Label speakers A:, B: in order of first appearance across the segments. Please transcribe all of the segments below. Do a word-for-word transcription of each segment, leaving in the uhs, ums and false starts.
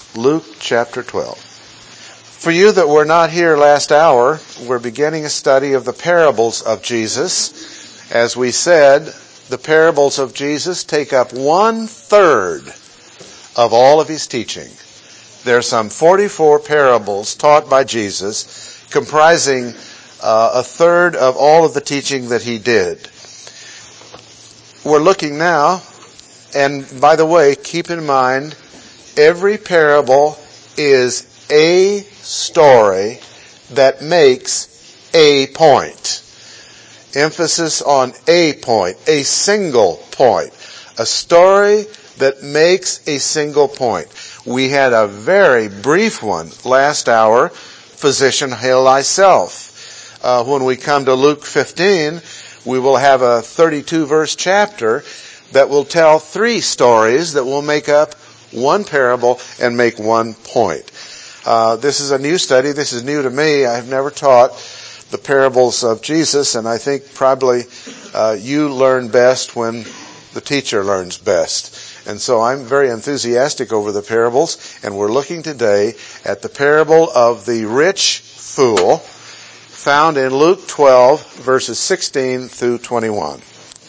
A: Luke chapter twelve. For you that were not here last hour, we're beginning a study of the parables of Jesus. As we said, the parables of Jesus take up one third of all of his teaching. There are some forty-four parables taught by Jesus, comprising uh, a third of all of the teaching that he did. We're looking now, and by the way, keep in mind, every parable is a story that makes a point. Emphasis on a point, a single point. A story that makes a single point. We had a very brief one last hour, Physician, Hail Thyself. Uh, when we come to Luke fifteen, we will have a thirty-two verse chapter that will tell three stories that will make up one parable and make one point. Uh, this is a new study. This is new to me. I have never taught the parables of Jesus, and I think probably uh, you learn best when the teacher learns best. And so I'm very enthusiastic over the parables, and we're looking today at the parable of the rich fool, found in Luke twelve, verses sixteen through twenty-one.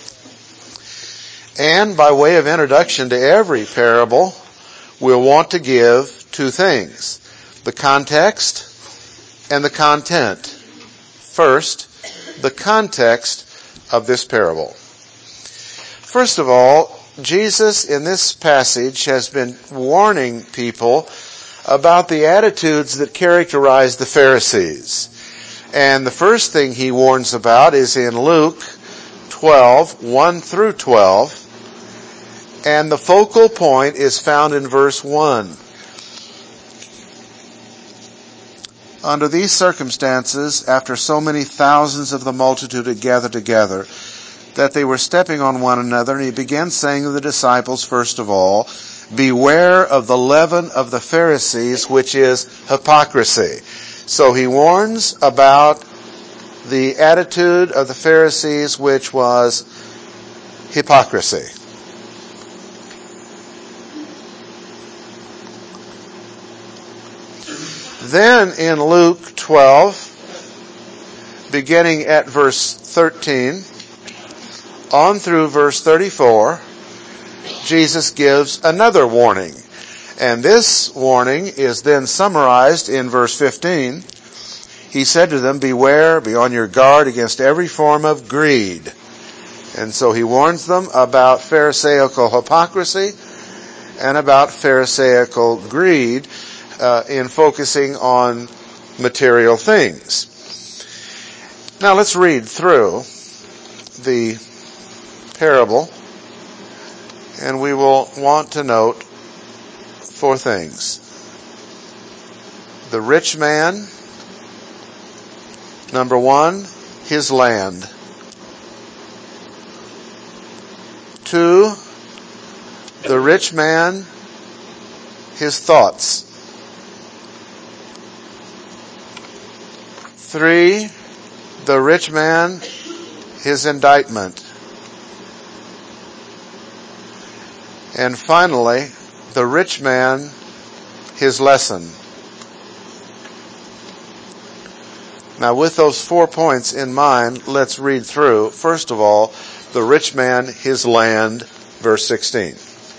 A: And by way of introduction to every parable, we'll want to give two things: the context and the content. First, the context of this parable. First of all, Jesus in this passage has been warning people about the attitudes that characterize the Pharisees. And the first thing he warns about is in Luke twelve, one through twelve. And the focal point is found in verse one. Under these circumstances, after so many thousands of the multitude had gathered together, that they were stepping on one another, and he began saying to the disciples, first of all, beware of the leaven of the Pharisees, which is hypocrisy. So he warns about the attitude of the Pharisees, which was hypocrisy. Then in Luke twelve, beginning at verse thirteen, on through verse thirty-four, Jesus gives another warning. And this warning is then summarized in verse fifteen. He said to them, beware, be on your guard against every form of greed. And so he warns them about Pharisaical hypocrisy and about Pharisaical greed uh, in focusing on material things. Now let's read through the parable, and we will want to note four things. The rich man, number one, his land. Two, the rich man, his thoughts. Three, the rich man, his indictment. And finally, the rich man, his lesson. Now with those four points in mind, let's read through. First of all, the rich man, his land, verse sixteen.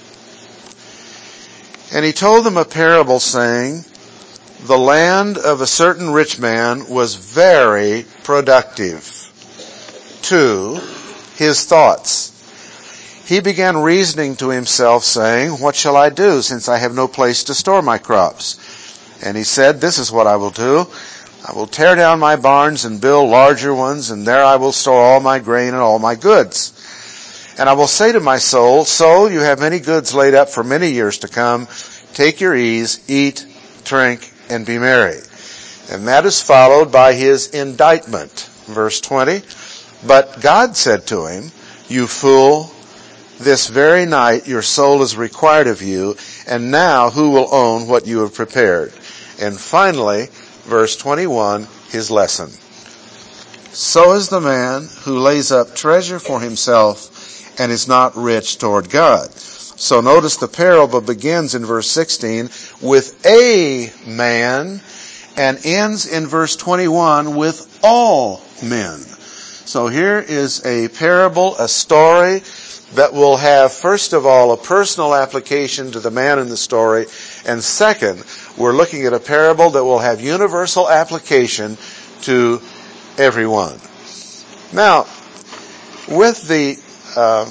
A: And he told them a parable, saying, the land of a certain rich man was very productive to his thoughts. He began reasoning to himself, saying, what shall I do, since I have no place to store my crops? And he said, this is what I will do. I will tear down my barns and build larger ones, and there I will store all my grain and all my goods. And I will say to my soul, soul, you have many goods laid up for many years to come. Take your ease, eat, drink, and be merry. And that is followed by his indictment. Verse twenty, but God said to him, you fool, this very night your soul is required of you, and now who will own what you have prepared? And finally, verse twenty-one, his lesson. So is the man who lays up treasure for himself and is not rich toward God. So notice the parable begins in verse sixteen with a man and ends in verse twenty-one with all men. So here is a parable, a story that will have, first of all, a personal application to the man in the story, and second, we're looking at a parable that will have universal application to everyone. Now, with the uh,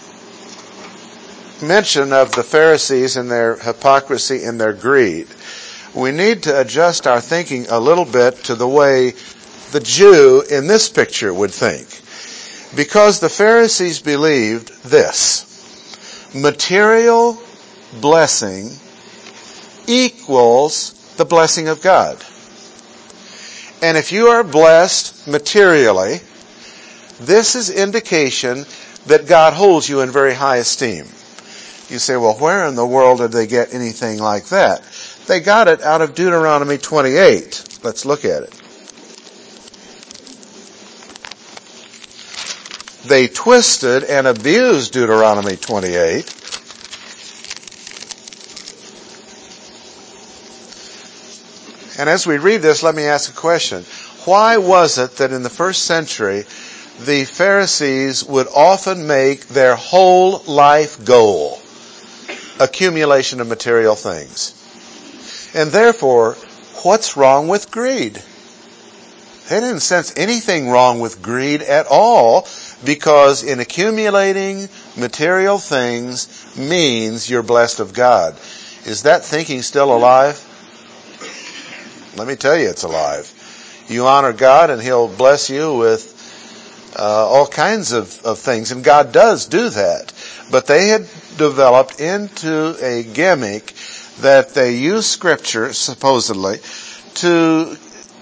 A: mention of the Pharisees and their hypocrisy and their greed, we need to adjust our thinking a little bit to the way the Jew in this picture would think. Because the Pharisees believed this: material blessing equals the blessing of God. And if you are blessed materially, this is indication that God holds you in very high esteem. You say, well, where in the world did they get anything like that? They got it out of Deuteronomy twenty-eight. Let's look at it. They twisted and abused Deuteronomy twenty-eight. And as we read this, let me ask a question. Why was it that in the first century, the Pharisees would often make their whole life goal accumulation of material things? And therefore, what's wrong with greed? They didn't sense anything wrong with greed at all, because in accumulating material things means you're blessed of God. Is that thinking still alive? Let me tell you, it's alive. You honor God and He'll bless you with uh, all kinds of, of things. And God does do that. But they had developed into a gimmick that they use Scripture, supposedly, to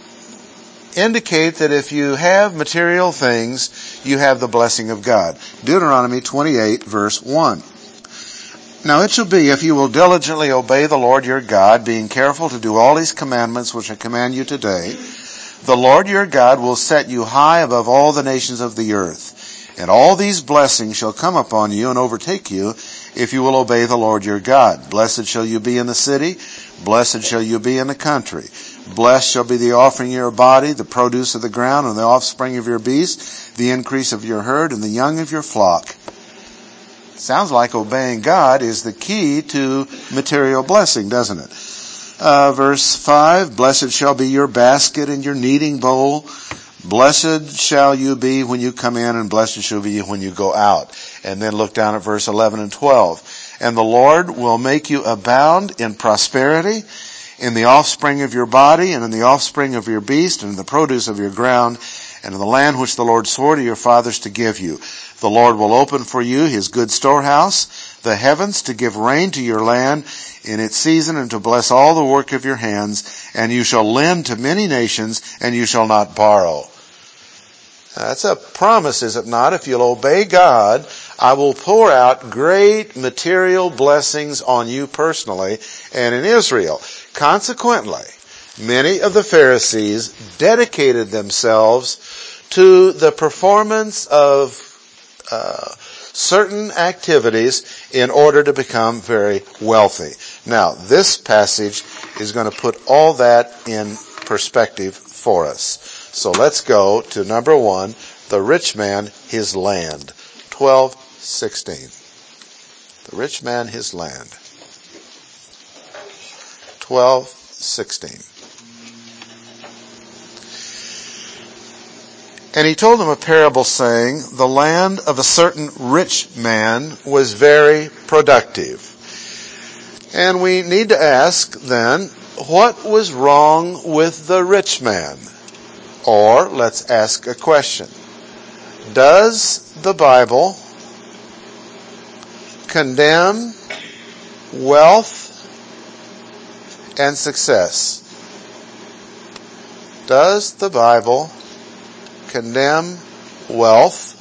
A: indicate that if you have material things, you have the blessing of God. Deuteronomy twenty-eight, verse one. Now it shall be, if you will diligently obey the Lord your God, being careful to do all His commandments which I command you today, the Lord your God will set you high above all the nations of the earth. And all these blessings shall come upon you and overtake you, if you will obey the Lord your God. Blessed shall you be in the city, blessed shall you be in the country. Blessed shall be the offering of your body, the produce of the ground, and the offspring of your beasts, the increase of your herd, and the young of your flock. Sounds like obeying God is the key to material blessing, doesn't it? Uh, verse five, blessed shall be your basket and your kneading bowl. Blessed shall you be when you come in, and blessed shall be when you go out. And then look down at verse eleven and twelve. And the Lord will make you abound in prosperity, in the offspring of your body, and in the offspring of your beast, and in the produce of your ground, and in the land which the Lord swore to your fathers to give you. The Lord will open for you His good storehouse, the heavens, to give rain to your land in its season, and to bless all the work of your hands. And you shall lend to many nations, and you shall not borrow. That's a promise, is it not? If you'll obey God, I will pour out great material blessings on you personally and in Israel. Consequently, many of the Pharisees dedicated themselves to the performance of uh, certain activities in order to become very wealthy. Now, this passage is going to put all that in perspective for us. So let's go to number one, the rich man, his land. twelve sixteen. The rich man, his land. twelve sixteen. And he told them a parable, saying, the land of a certain rich man was very productive. And we need to ask then, what was wrong with the rich man? Or let's ask a question. Does the Bible condemn wealth and success? Does the Bible condemn wealth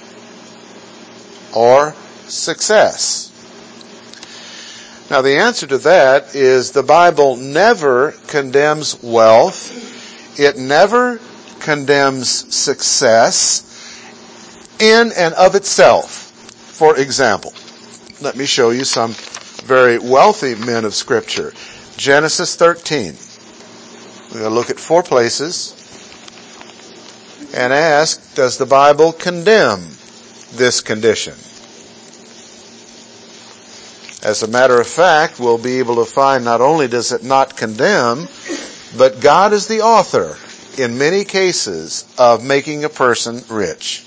A: or success? Now the answer to that is the Bible never condemns wealth. It never condemns success in and of itself. For example, let me show you some very wealthy men of Scripture. Genesis thirteen. We're going to look at four places and ask, does the Bible condemn this condition? As a matter of fact, we'll be able to find not only does it not condemn, but God is the author, in many cases, of making a person rich.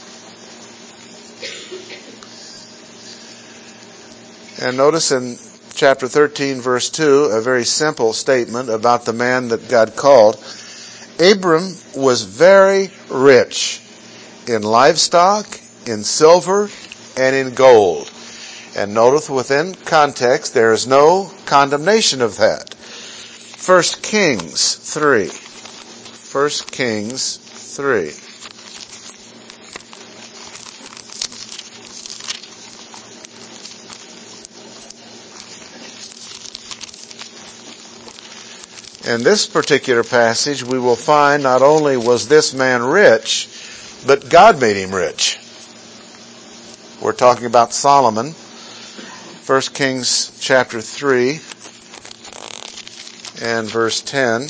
A: And notice in chapter thirteen, verse two, a very simple statement about the man that God called. Abram was very rich in livestock, in silver, and in gold. And notice within context, there is no condemnation of that. First Kings three. First Kings three. In this particular passage, we will find not only was this man rich, but God made him rich. We're talking about Solomon. First Kings chapter three and verse ten.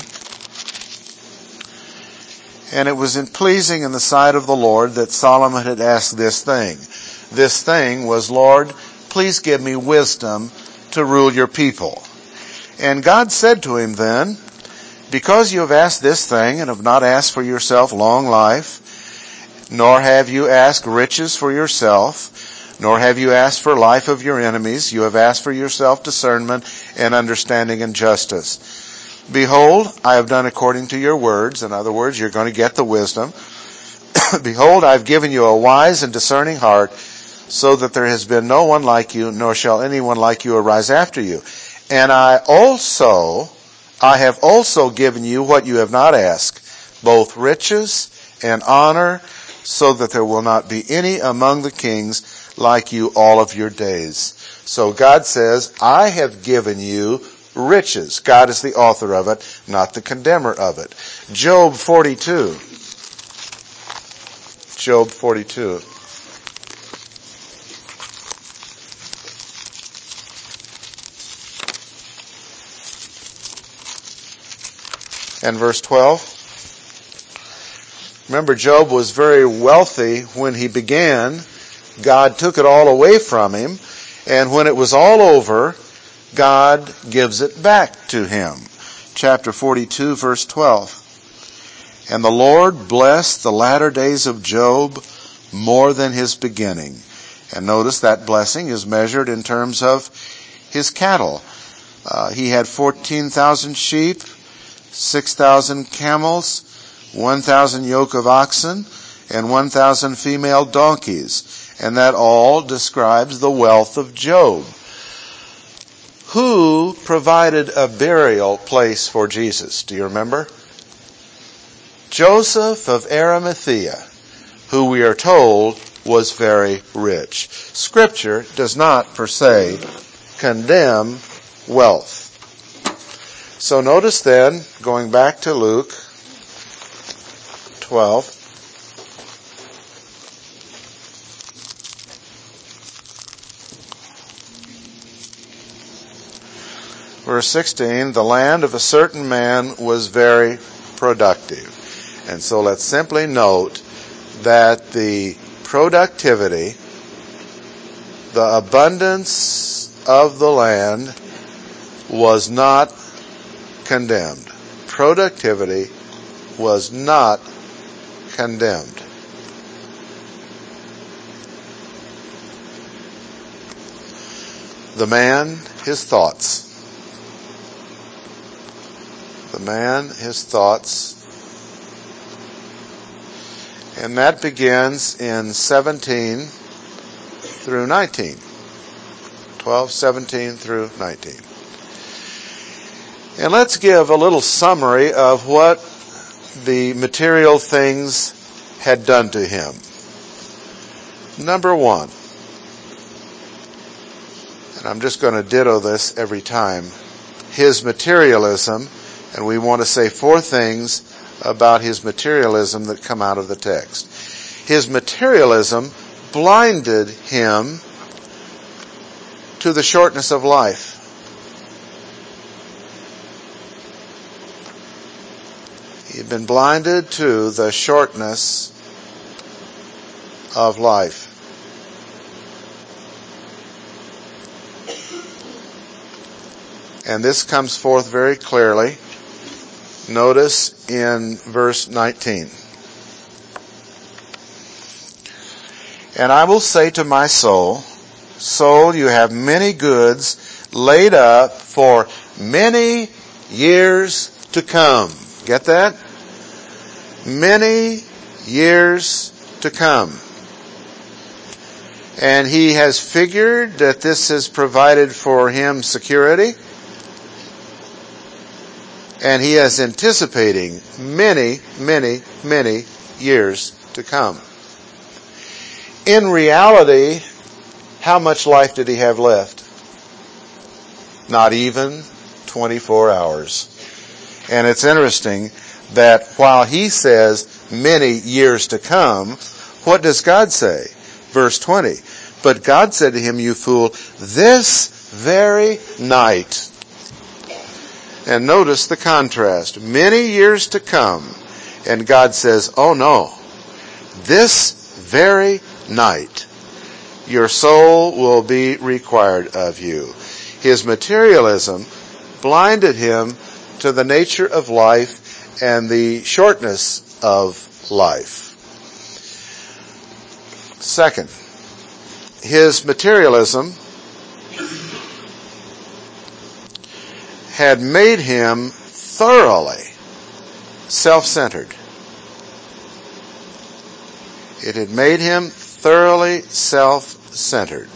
A: And it was pleasing in the sight of the Lord that Solomon had asked this thing. This thing was, Lord, please give me wisdom to rule your people. And God said to him then, because you have asked this thing and have not asked for yourself long life, nor have you asked riches for yourself, nor have you asked for life of your enemies, you have asked for yourself discernment and understanding and justice. Behold, I have done according to your words. In other words, you're going to get the wisdom. Behold, I have given you a wise and discerning heart, so that there has been no one like you, nor shall anyone like you arise after you. And I also, I have also given you what you have not asked, both riches and honor, so that there will not be any among the kings like you all of your days. So God says, I have given you riches. God is the author of it, not the condemner of it. Job forty-two. Job forty-two. And verse twelve. Remember, Job was very wealthy when he began. God took it all away from him. And when it was all over, God gives it back to him. Chapter forty-two, verse twelve. And the Lord blessed the latter days of Job more than his beginning. And notice that blessing is measured in terms of his cattle. Uh, he had fourteen thousand sheep, six thousand camels, one thousand yoke of oxen, and one thousand female donkeys. And that all describes the wealth of Job. Who provided a burial place for Jesus? Do you remember? Joseph of Arimathea, who we are told was very rich. Scripture does not, per se, condemn wealth. So notice then, going back to Luke twelve, verse sixteen, the land of a certain man was very productive. And so let's simply note that the productivity, the abundance of the land was not condemned. Productivity was not condemned. The man, his thoughts. The man, his thoughts. And that begins in seventeen through nineteen. twelve, seventeen through nineteen. And let's give a little summary of what the material things had done to him. Number one, and I'm just going to ditto this every time, his materialism, and we want to say four things about his materialism that come out of the text. His materialism blinded him to the shortness of life. You've been blinded to the shortness of life. And this comes forth very clearly. Notice in verse nineteen. And I will say to my soul, soul, you have many goods laid up for many years to come. Get that? Many years to come. And he has figured that this has provided for him security. And he is anticipating many, many, many years to come. In reality, how much life did he have left? Not even twenty-four hours. And it's interesting that while he says many years to come, what does God say? Verse twenty. But God said to him, you fool, this very night. And notice the contrast. Many years to come. And God says, oh no, this very night, your soul will be required of you. His materialism blinded him to the nature of life and the shortness of life. Second, his materialism had made him thoroughly self-centered. It had made him thoroughly self-centered.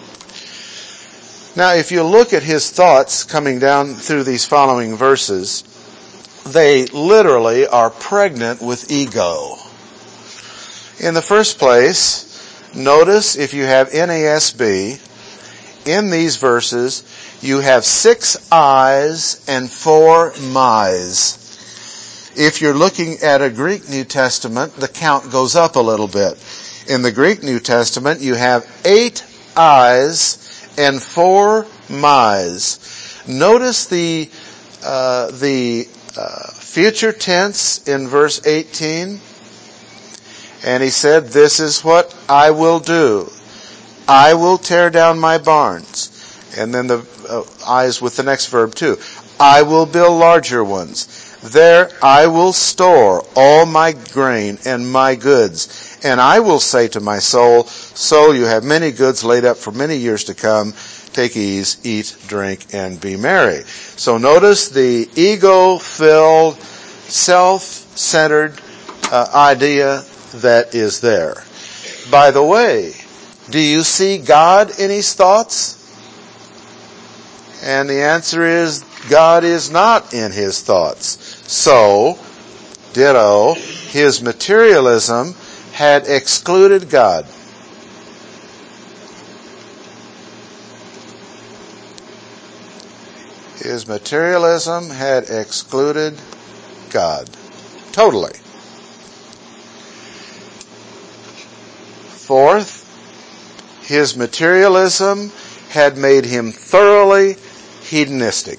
A: Now, if you look at his thoughts coming down through these following verses, they literally are pregnant with ego. In the first place, notice if you have N A S B, in these verses, you have six I's and four my's. If you're looking at a Greek New Testament, the count goes up a little bit. In the Greek New Testament, you have eight I's and four my's. Notice the uh, the uh, future tense in verse eighteen. And he said, this is what I will do. I will tear down my barns. And then the uh, I's with the next verb too. I will build larger ones. There I will store all my grain and my goods. And I will say to my soul, soul, you have many goods laid up for many years to come. Take ease, eat, drink, and be merry. So notice the ego-filled, self-centered uh, idea that is there. By the way, do you see God in his thoughts? And the answer is, God is not in his thoughts. So, ditto, his materialism had excluded God. His materialism had excluded God. Totally. Fourth, his materialism had made him thoroughly hedonistic.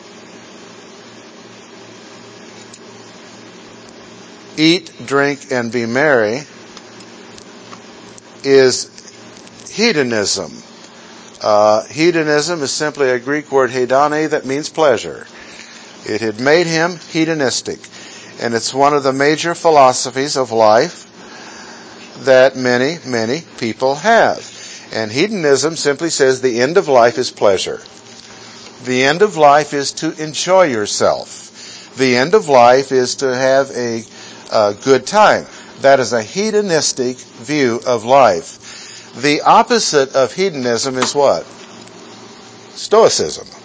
A: Eat, drink, and be merry is hedonism. Uh, hedonism is simply a Greek word hedone that means pleasure. It had made him hedonistic. And it's one of the major philosophies of life that many, many people have. And hedonism simply says the end of life is pleasure. The end of life is to enjoy yourself. The end of life is to have a, a good time. That is a hedonistic view of life. The opposite of hedonism is what? Stoicism.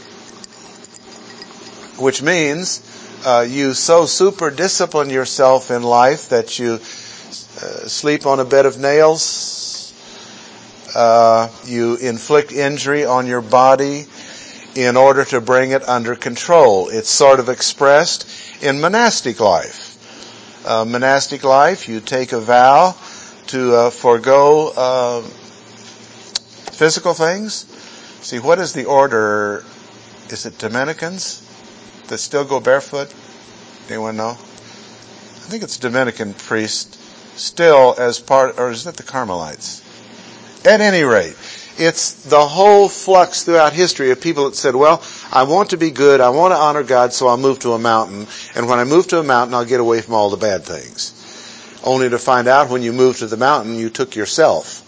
A: Which means uh, you so super discipline yourself in life that you uh, sleep on a bed of nails. Uh, you inflict injury on your body in order to bring it under control. It's sort of expressed in monastic life. Uh, monastic life, you take a vow to uh, forego uh, physical things, See, what is the order? Is it Dominicans that still go barefoot? Anyone know? I think it's Dominican priests still as part, or is it the Carmelites? At any rate, it's the whole flux throughout history of people that said, well, I want to be good, I want to honor God, so I'll move to a mountain, and when I move to a mountain, I'll get away from all the bad things. Only to find out when you moved to the mountain, you took yourself.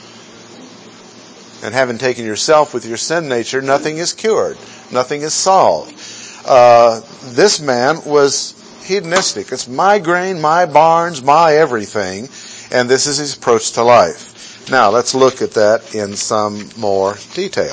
A: And having taken yourself with your sin nature, nothing is cured. Nothing is solved. Uh, this man was hedonistic. It's my grain, my barns, my everything. And this is his approach to life. Now, let's look at that in some more detail.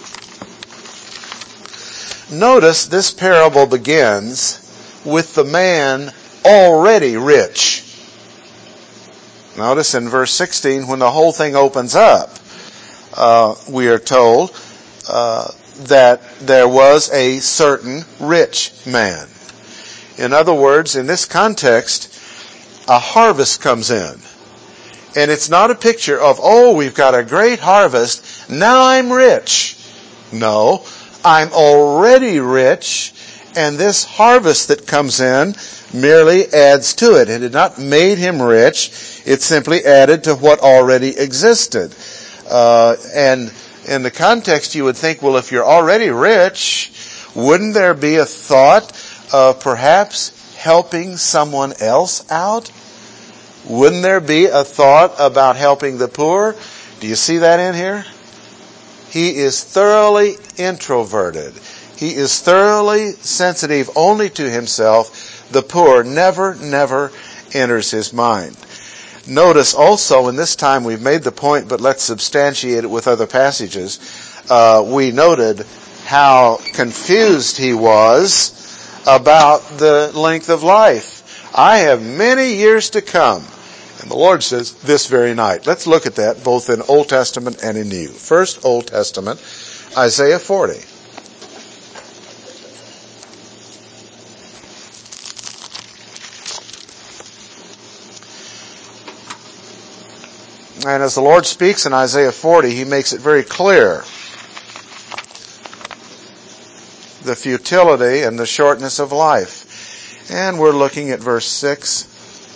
A: Notice this parable begins with the man already rich. Notice in verse sixteen, when the whole thing opens up, Uh, we are told uh, that there was a certain rich man. In other words, in this context, a harvest comes in. And it's not a picture of, oh, we've got a great harvest, now I'm rich. No, I'm already rich, and this harvest that comes in merely adds to it. It had not made him rich, it simply added to what already existed. Uh, and in the context you would think, well, if you're already rich, wouldn't there be a thought of perhaps helping someone else out? Wouldn't there be a thought about helping the poor? Do you see that in here? He is thoroughly introverted. He is thoroughly sensitive only to himself. The poor never, never enters his mind. Notice also, and this time we've made the point, but let's substantiate it with other passages. Uh, we noted how confused he was about the length of life. I have many years to come. And the Lord says, this very night. Let's look at that both in Old Testament and in New. First, Old Testament, Isaiah forty. And as the Lord speaks in Isaiah forty, He makes it very clear the futility and the shortness of life. And we're looking at verse six.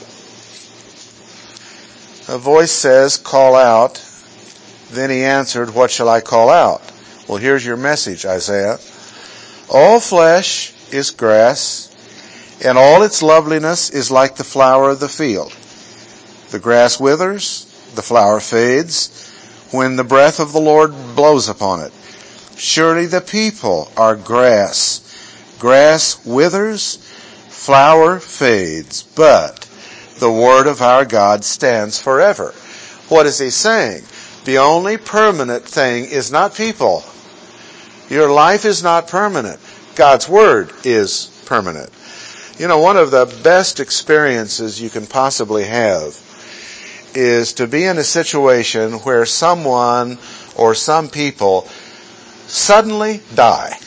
A: A voice says, call out. Then he answered, what shall I call out? Well, here's your message, Isaiah. All flesh is grass, and all its loveliness is like the flower of the field. The grass withers, the flower fades, when the breath of the Lord blows upon it. Surely the people are grass. Grass withers, flower fades, but the word of our God stands forever. What is he saying? The only permanent thing is not people. Your life is not permanent. God's word is permanent. You know, one of the best experiences you can possibly have is to be in a situation where someone or some people suddenly die.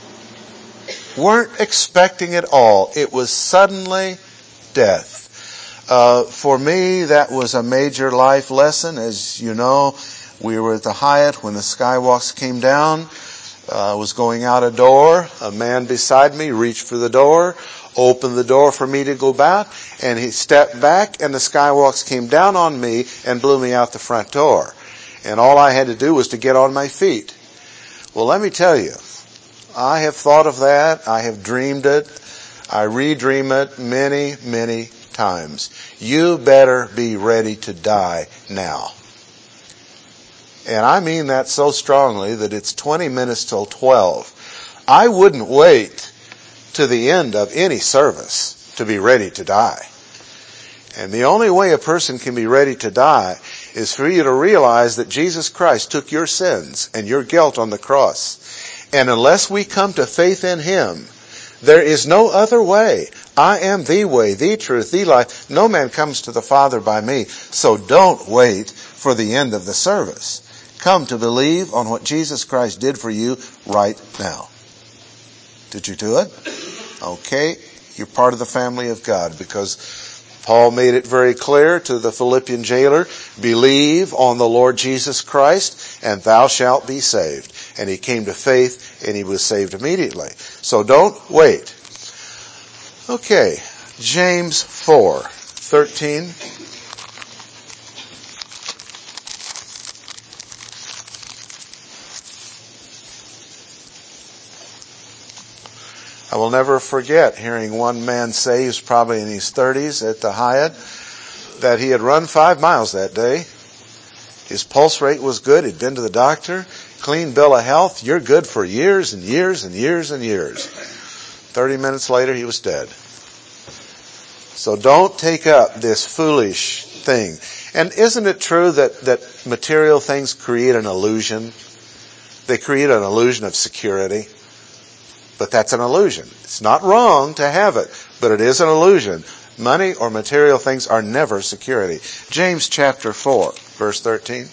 A: Weren't expecting it all. It was suddenly death. Uh, for me, that was a major life lesson. As you know, we were at the Hyatt when the skywalks came down. I uh, was going out a door. A man beside me reached for the door, opened the door for me to go back, and he stepped back, and the skywalks came down on me and blew me out the front door. And all I had to do was to get on my feet. Well, let me tell you, I have thought of that. I have dreamed it. I redream it many, many times. You better be ready to die now. And I mean that so strongly that it's twenty minutes till twelve. I wouldn't wait to the end of any service to be ready to die. And the only way a person can be ready to die is for you to realize that Jesus Christ took your sins and your guilt on the cross. And unless we come to faith in Him, there is no other way. I am the way, the truth, the life. No man comes to the Father by me. So don't wait for the end of the service. Come to believe on what Jesus Christ did for you right now. Did you do it? Okay, you're part of the family of God, because Paul made it very clear to the Philippian jailer, believe on the Lord Jesus Christ and thou shalt be saved. and he came to faith, and he was saved immediately. So don't wait. Okay, James four thirteen. I will never forget hearing one man say, he was probably in his thirties at the Hyatt, that he had run five miles that day. His pulse rate was good. He'd been to the doctor. Clean bill of health. You're good for years and years and years and years. Thirty minutes later, he was dead. So don't take up this foolish thing. And isn't it true that, that material things create an illusion? They create an illusion of security. But that's an illusion. It's not wrong to have it, but it is an illusion. Money or material things are never security. James chapter four, verse thirteen.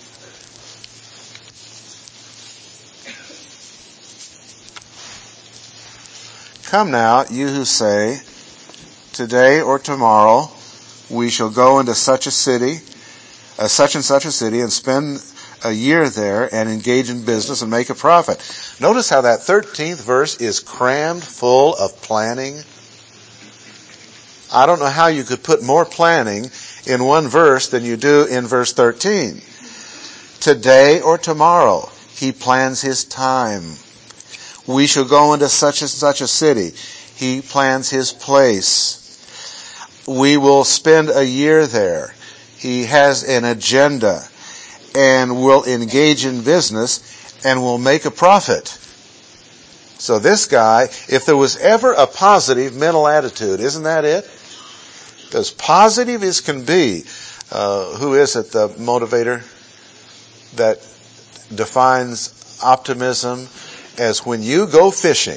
A: Come now, you who say, today or tomorrow we shall go into such a city, uh, such and such a city, and spend a year there and engage in business and make a profit. Notice how that thirteenth verse is crammed full of planning. I don't know how you could put more planning in one verse than you do in verse thirteen. Today or tomorrow, he plans his time. We shall go into such and such a city. He plans his place. We will spend a year there. He has an agenda and will engage in business and will make a profit. So this guy, if there was ever a positive mental attitude, isn't that it? As positive as can be. Uh, who is it, the motivator that defines optimism as when you go fishing,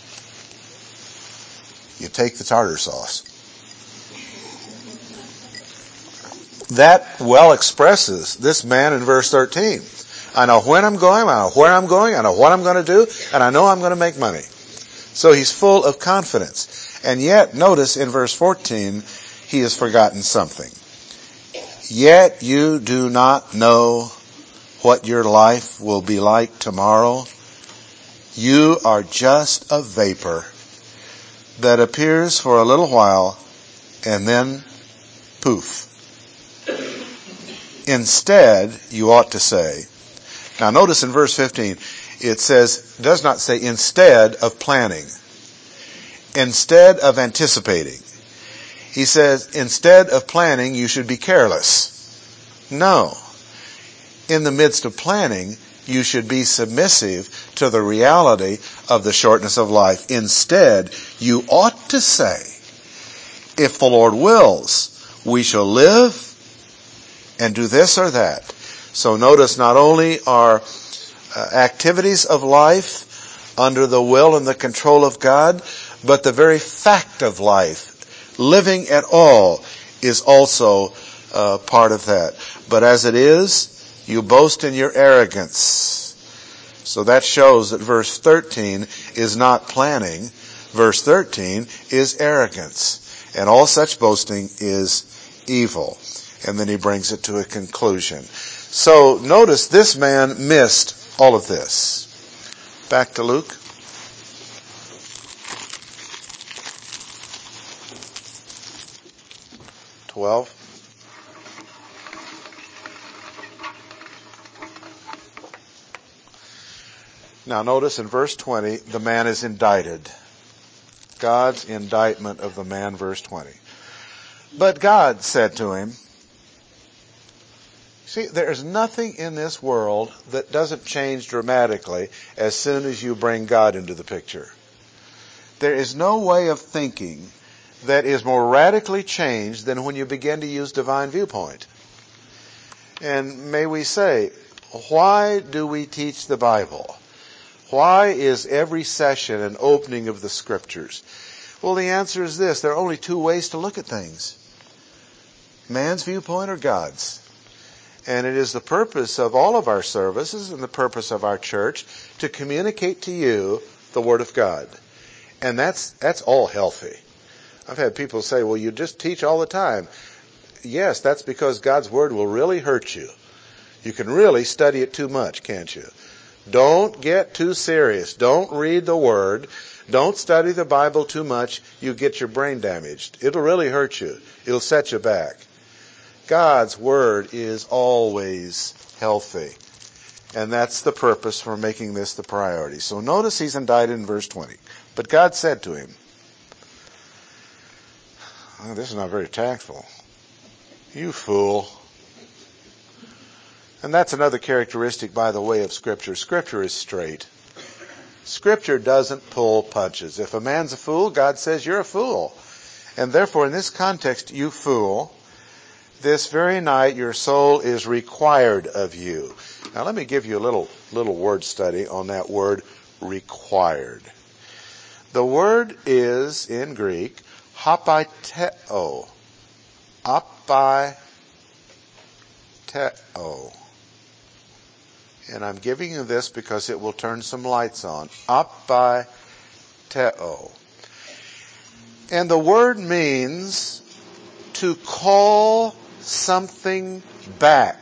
A: you take the tartar sauce. That well expresses this man in verse thirteen. I know when I'm going, I know where I'm going, I know what I'm going to do, and I know I'm going to make money. So he's full of confidence. And yet, notice in verse fourteen, he has forgotten something. Yet you do not know what your life will be like tomorrow. You are just a vapor that appears for a little while and then poof. Instead, you ought to say, now notice in verse fifteen, it says, does not say instead of planning, instead of anticipating. He says, instead of planning, you should be careless. No. In the midst of planning, you should be submissive to the reality of the shortness of life. Instead, you ought to say, if the Lord wills, we shall live and do this or that. So notice not only are uh, activities of life under the will and the control of God, but the very fact of life, living at all, is also uh, part of that. But as it is, you boast in your arrogance. So that shows that verse thirteen is not planning. Verse thirteen is arrogance. And all such boasting is evil. And then he brings it to a conclusion. So notice this man missed all of this. Back to Luke. twelve. Now notice in verse twenty, the man is indicted. God's indictment of the man, verse twenty. But God said to him, see, there's nothing in this world that doesn't change dramatically as soon as you bring God into the picture. There is no way of thinking that is more radically changed than when you begin to use divine viewpoint. And may we say, why do we teach the Bible? Why is every session an opening of the Scriptures? Well, the answer is this. There are only two ways to look at things. Man's viewpoint or God's. And it is the purpose of all of our services and the purpose of our church to communicate to you the Word of God. And that's that's all healthy. I've had people say, well, you just teach all the time. Yes, that's because God's Word will really hurt you. You can really study it too much, can't you? Don't get too serious. Don't read the Word. Don't study the Bible too much. You get your brain damaged. It'll really hurt you. It'll set you back. God's Word is always healthy. And that's the purpose for making this the priority. So notice he's indicted in verse twenty. But God said to him, oh, this is not very tactful. You fool. And that's another characteristic, by the way, of Scripture. Scripture is straight. Scripture doesn't pull punches. If a man's a fool, God says you're a fool. And therefore, in this context, you fool, this very night your soul is required of you. Now let me give you a little, little word study on that word, required. The word is, in Greek, hapaiteo. Hapaiteo. And I'm giving you this because it will turn some lights on. Apaiteo. And the word means to call something back.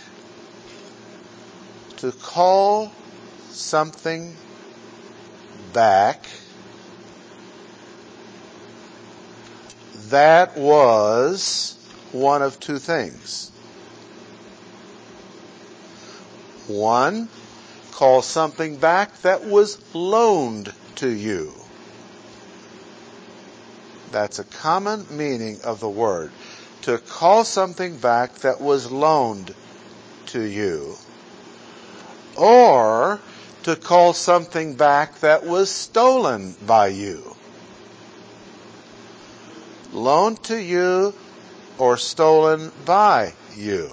A: To call something back that was one of two things. One, call something back that was loaned to you. That's a common meaning of the word. To call something back that was loaned to you. Or to call something back that was stolen by you. Loaned to you or stolen by you.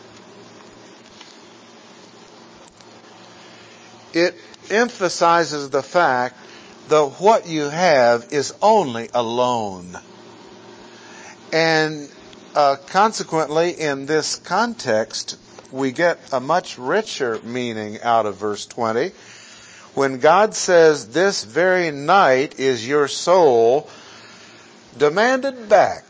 A: It emphasizes the fact that what you have is only a loan. And uh, consequently, in this context, we get a much richer meaning out of verse twenty. When God says, this very night is your soul demanded back.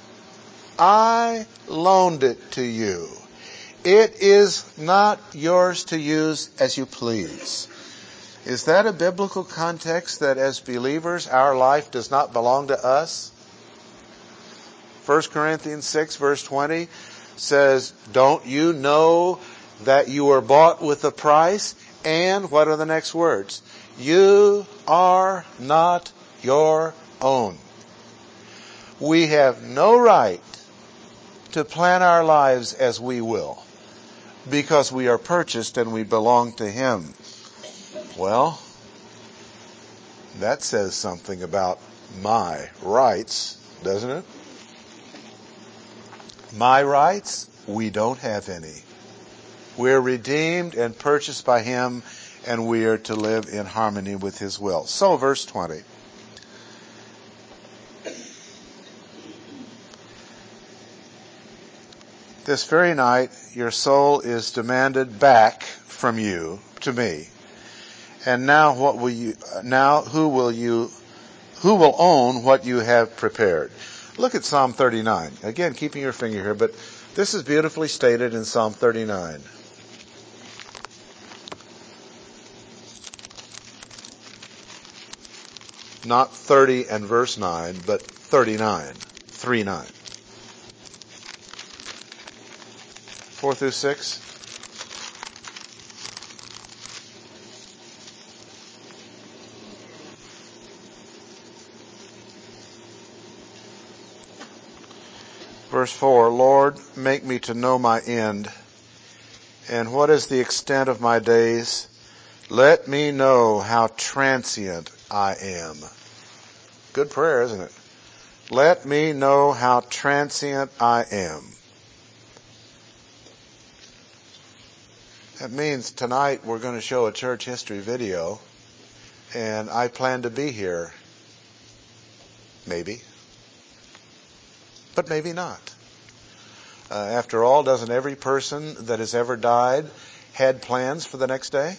A: I loaned it to you. It is not yours to use as you please. Is that a biblical context that as believers our life does not belong to us? First Corinthians six verse twenty says, don't you know that you were bought with a price? And what are the next words? You are not your own. We have no right to plan our lives as we will, because we are purchased and we belong to Him. Well, that says something about my rights, doesn't it? My rights? We don't have any. We're redeemed and purchased by Him, and we are to live in harmony with His will. So, verse twenty. This very night, your soul is demanded back from you to me. And now what will you, now who will you, who will own what you have prepared? Look at Psalm thirty-nine. Again, keeping your finger here, but this is beautifully stated in Psalm thirty-nine. Not thirty and verse nine, but thirty-nine. three nine. Four through six. Verse four, Lord, make me to know my end, and what is the extent of my days? Let me know how transient I am. Good prayer, isn't it? Let me know how transient I am. That means tonight we're going to show a church history video, and I plan to be here. Maybe. But maybe not. Uh, after all, doesn't every person that has ever died had plans for the next day?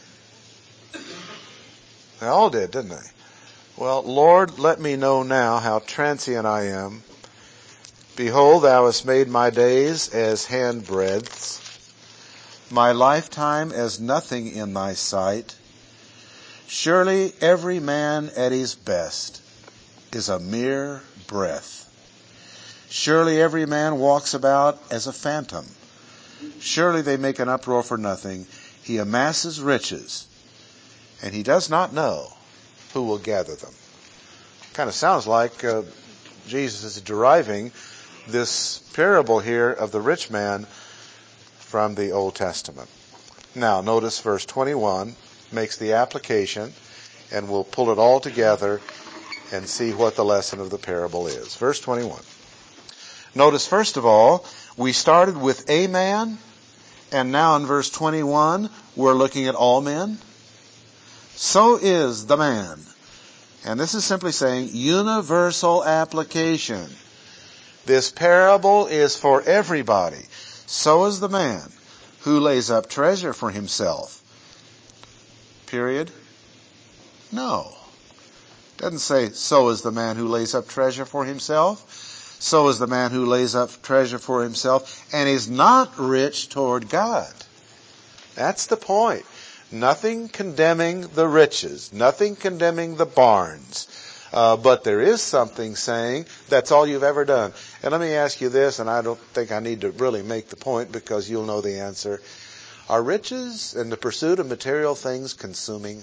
A: They all did, didn't they? Well, Lord, let me know now how transient I am. Behold, thou hast made my days as handbreadths. my lifetime as nothing in thy sight. Surely every man at his best is a mere breath. Surely every man walks about as a phantom. Surely they make an uproar for nothing. He amasses riches, and he does not know who will gather them. Kind of sounds like uh, Jesus is deriving this parable here of the rich man from the Old Testament. Now, notice verse twenty-one makes the application, and we'll pull it all together and see what the lesson of the parable is. Verse twenty-one. Notice, first of all, we started with a man, and now in verse twenty-one, we're looking at all men. So is the man. And this is simply saying universal application. This parable is for everybody. So is the man who lays up treasure for himself. Period? No. Doesn't say, so is the man who lays up treasure for himself. So is the man who lays up treasure for himself and is not rich toward God. That's the point. Nothing condemning the riches. Nothing condemning the barns. Uh, but there is something saying that's all you've ever done. And let me ask you this, and I don't think I need to really make the point because you'll know the answer. Are riches and the pursuit of material things consuming?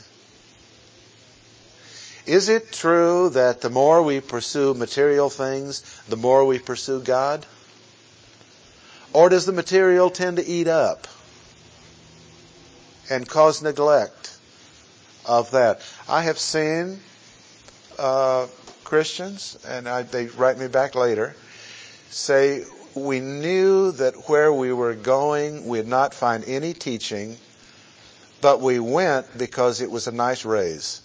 A: Is it true that the more we pursue material things, the more we pursue God? Or does the material tend to eat up and cause neglect of that? I have seen uh, Christians, and I, they write me back later, say we knew that where we were going we'd not find any teaching, but we went because it was a nice raise.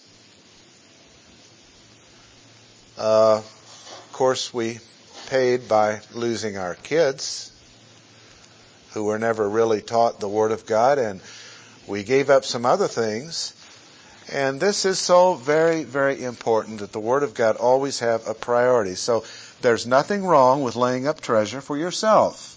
A: Uh, of course, we paid by losing our kids, who were never really taught the Word of God, and we gave up some other things. And this is so very, very important that the Word of God always have a priority. So there's nothing wrong with laying up treasure for yourself.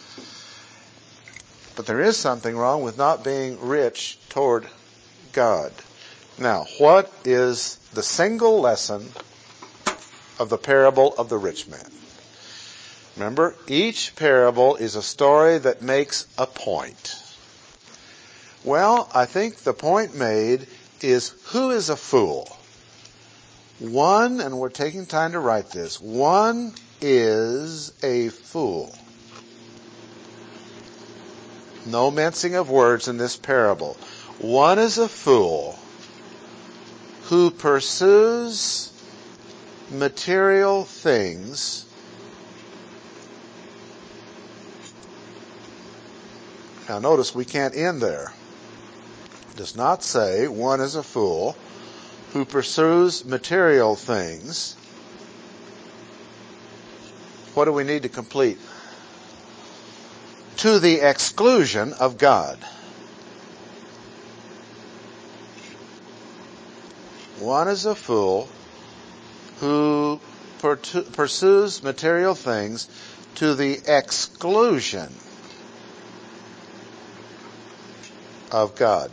A: But there is something wrong with not being rich toward God. Now, what is the single lesson of the parable of the rich man? Remember, each parable is a story that makes a point. Well, I think the point made is, who is a fool? One, and we're taking time to write this, one is a fool. No mincing of words in this parable. One is a fool who pursues material things Now notice we can't end there. It does not say one is a fool who pursues material things. What do we need to complete? To the exclusion of God. One is a fool who pursues material things to the exclusion of God.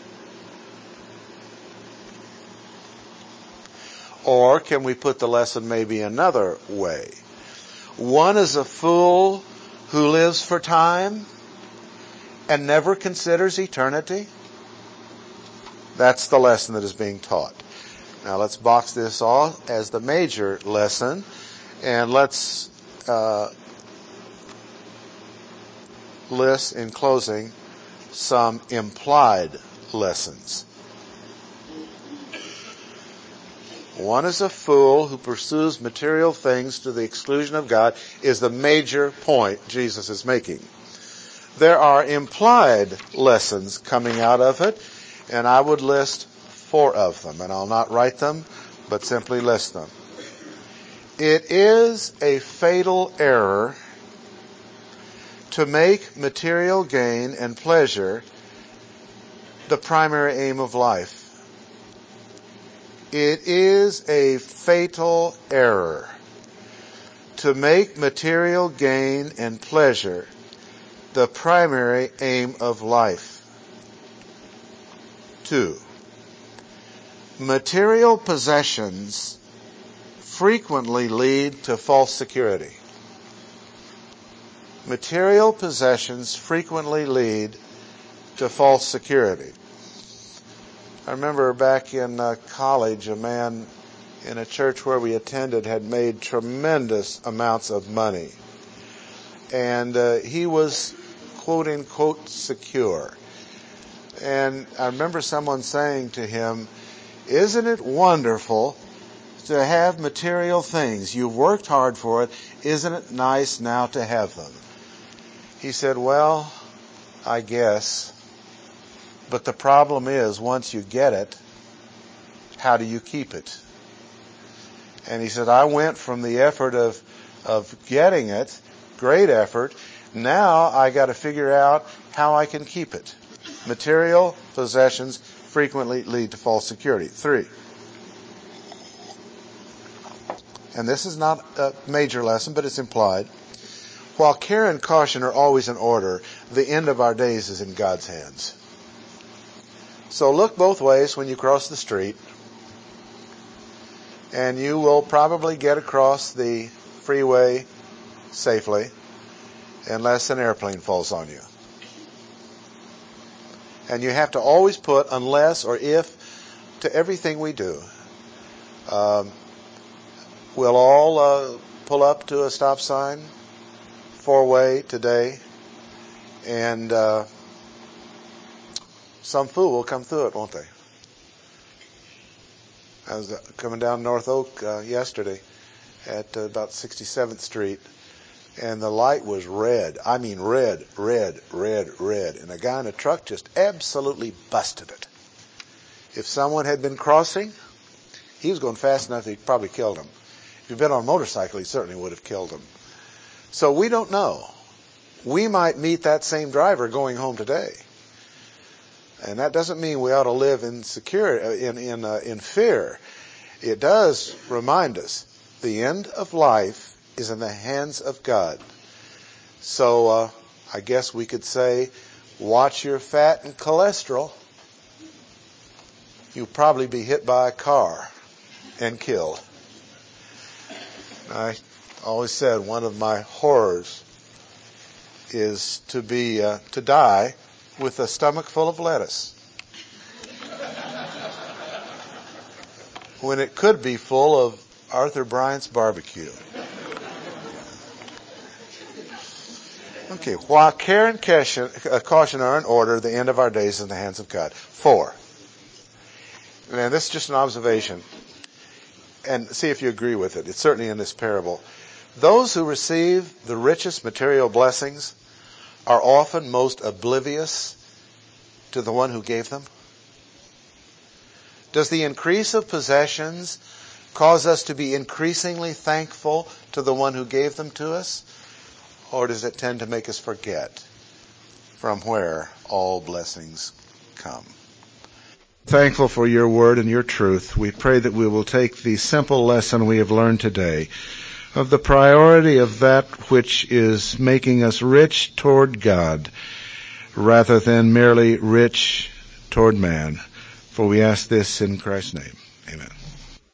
A: Or can we put the lesson maybe another way? One is a fool who lives for time and never considers eternity. That's the lesson that is being taught. Now let's box this off as the major lesson, and let's uh, list in closing some implied lessons. One is a fool who pursues material things to the exclusion of God is the major point Jesus is making. There are implied lessons coming out of it, and I would list four of them, and I'll not write them, but simply list them. It is a fatal error to make material gain and pleasure the primary aim of life. It is a fatal error to make material gain and pleasure the primary aim of life. Two, material possessions frequently lead to false security. Material possessions frequently lead to false security. I remember back in uh, college, a man in a church where we attended had made tremendous amounts of money. And uh, he was, quote unquote, secure. And I remember someone saying to him, "Isn't it wonderful to have material things? You've worked hard for it. Isn't it nice now to have them?" He said, "Well, I guess. But the problem is, once you get it, how do you keep it?" And he said, "I went from the effort of, of getting it, great effort, now I got to figure out how I can keep it." Material possessions frequently lead to false security. Three. And this is not a major lesson, but it's implied. While care and caution are always in order, the end of our days is in God's hands. So look both ways when you cross the street, and you will probably get across the freeway safely unless an airplane falls on you. And you have to always put unless or if to everything we do. Um, we'll all uh, pull up to a stop sign, four-way today, and uh, some fool will come through it, won't they? I was coming down North Oak uh, yesterday at uh, about sixty-seventh Street, and the light was red. I mean red, red, red, red. And a guy in a truck just absolutely busted it. If someone had been crossing, he was going fast enough he'd probably killed him. If he'd been on a motorcycle, he certainly would have killed him. So we don't know. We might meet that same driver going home today. And that doesn't mean we ought to live in security, in in uh, in fear. It does remind us the end of life is in the hands of God. So uh, I guess we could say, watch your fat and cholesterol. You'll probably be hit by a car and killed. I always said one of my horrors is to be uh, to die with a stomach full of lettuce, when it could be full of Arthur Bryant's barbecue. Okay, while care and caution are in order, the end of our days is in the hands of God. Four. And this is just an observation. And see if you agree with it. It's certainly in this parable. Those who receive the richest material blessings are often most oblivious to the one who gave them. Does the increase of possessions cause us to be increasingly thankful to the one who gave them to us? Or does it tend to make us forget from where all blessings come? Thankful for your word and your truth. We pray that we will take the simple lesson we have learned today of the priority of that which is making us rich toward God rather than merely rich toward man. For we ask this in Christ's name. Amen.